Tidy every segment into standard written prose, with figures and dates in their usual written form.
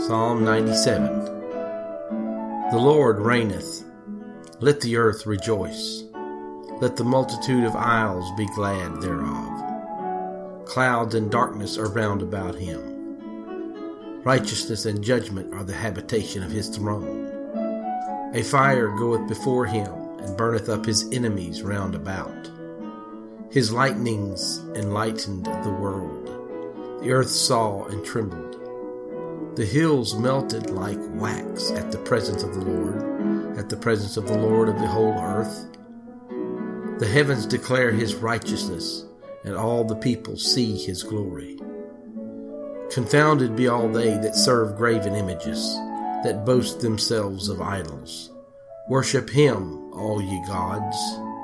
Psalm 97. The Lord reigneth. Let the earth rejoice. Let the multitude of isles be glad thereof. Clouds and darkness are round about him. Righteousness and judgment are the habitation of his throne. A fire goeth before him, and burneth up his enemies round about. His lightnings enlightened the world. The earth saw and trembled. The hills melted like wax at the presence of the Lord, at the presence of the Lord of the whole earth. The heavens declare his righteousness, and all the people see his glory. Confounded be all they that serve graven images, that boast themselves of idols. Worship him, all ye gods.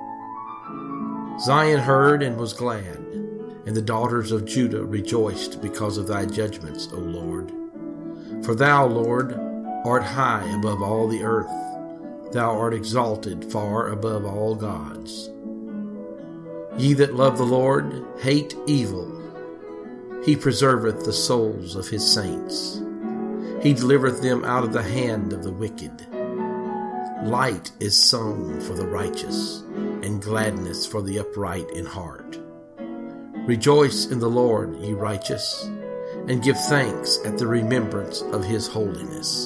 Zion heard and was glad, and the daughters of Judah rejoiced because of thy judgments, O Lord. For thou, Lord, art high above all the earth. Thou art exalted far above all gods. Ye that love the Lord hate evil. He preserveth the souls of his saints. He delivereth them out of the hand of the wicked. Light is sown for the righteous, and gladness for the upright in heart. Rejoice in the Lord, ye righteous, and give thanks at the remembrance of his holiness.